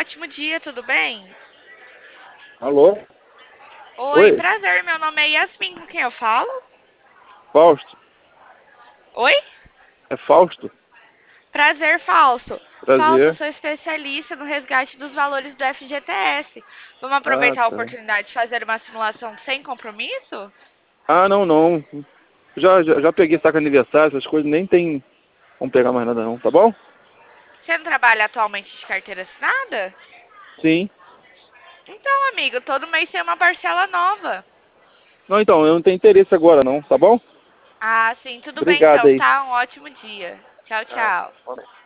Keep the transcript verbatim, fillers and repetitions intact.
ótimo dia, tudo bem? Alô? Oi, Oi? prazer, meu nome é Yasmin, com quem eu falo? Fausto? Oi? É Fausto? Prazer, Falso. Falso, eu Prazer. sou especialista no resgate dos valores do F G T S. Vamos Ah, aproveitar a tá. oportunidade de fazer uma simulação sem compromisso? Ah, não, não. Já, já, já peguei saco aniversário, essas coisas, nem tem como pegar mais nada não, tá bom? Você não trabalha atualmente de carteira assinada? Sim. Então, amigo, todo mês tem uma parcela nova. Não, então, eu não tenho interesse agora não, tá bom? Ah, sim, tudo bem Obrigado então, aí. tá? Um ótimo dia. Tchau, Ah, tchau. bom.